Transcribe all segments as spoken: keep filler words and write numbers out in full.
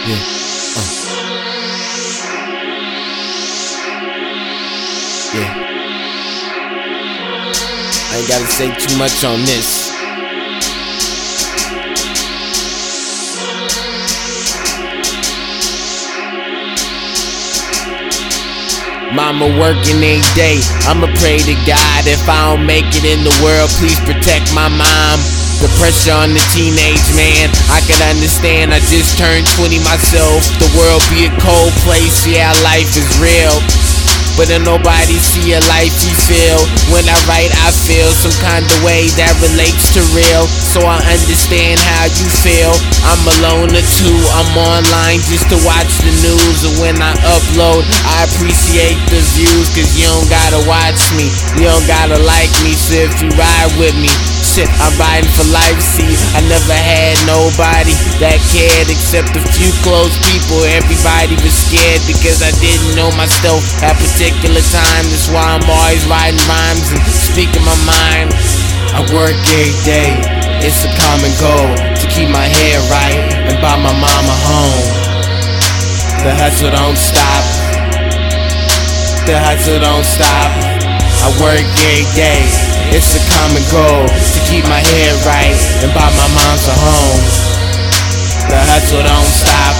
Yeah. Uh. Yeah. I ain't gotta say too much on this. Mama working every day, I'ma pray to God. If I don't make it in the world, please protect my mom. The pressure on the teenage man, I can understand. I just turned twenty myself. The world be a cold place, yeah, life is real. But then nobody see a life you feel. When I write, I feel some kind of way that relates to real. So I understand how you feel. I'm alone or two, I'm online just to watch the news. And when I upload, I appreciate the views. Cause you don't gotta watch me, you don't gotta like me. So if you ride with me, shit, I'm riding for life. See, I never had nobody that cared except a few close people. Everybody was scared because I didn't know myself at particular time. That's why I'm always writing rhymes and speaking my mind. I work every day, it's a common goal to keep my head right and buy my mama home. The hustle don't stop, the hustle don't stop. I work every day, it's a common goal to keep my head right and buy my mom's a home. The hustle don't stop,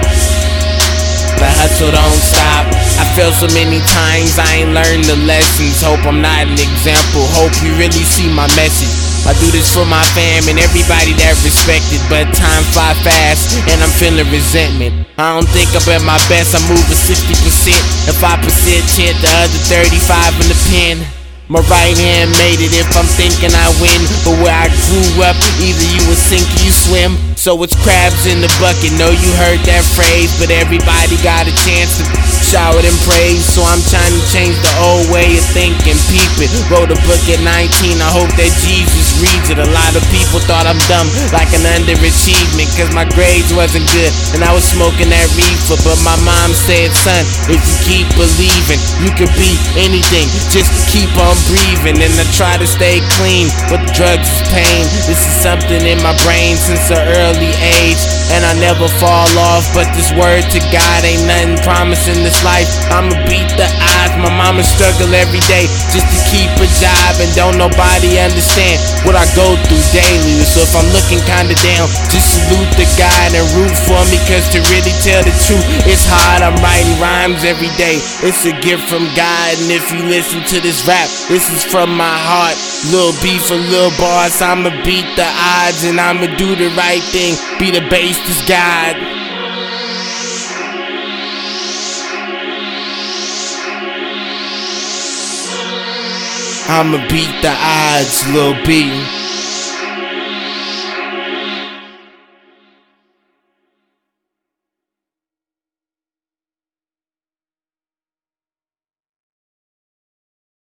the hustle don't stop. I feel so many times I ain't learned the lessons. Hope I'm not an example, hope you really see my message. I do this for my fam and everybody that respected. But time fly fast and I'm feeling resentment. I don't think I'm at my best, I'm moving sixty percent and five percent chant the other thirty-five in the pen. My right hand made it if I'm thinking I win. But where I grew up, either you would sink or you swim. So it's crabs in the bucket, know you heard that phrase. But everybody got a chance to shower and praise. So I'm trying to change the old way of thinking, peep it. Wrote a book at nineteen, I hope that Jesus reads it. A lot of people thought I'm dumb, like an underachievement, cause my grades wasn't good and I was smoking that reefer. But my mom said, son, if you keep believing, you could be anything, just keep on breathing. And I try to stay clean, but drugs is pain. This is something in my brain since an early age, and I never fall off. But this word to God ain't nothing promised in this life. I'ma beat the odds, my mama struggle every day just to keep a job, and don't nobody understand what I go through daily. So if I'm looking kinda down, just salute the God and root for me, cause to really tell the truth, it's hard. I'm writing rhymes every day, it's a gift from God. And if you listen to this rap, this is from my heart. Lil B for Lil Boss, I'ma beat the odds and I'ma do the right thing, be the bassist God. I'ma beat the odds, Lil B.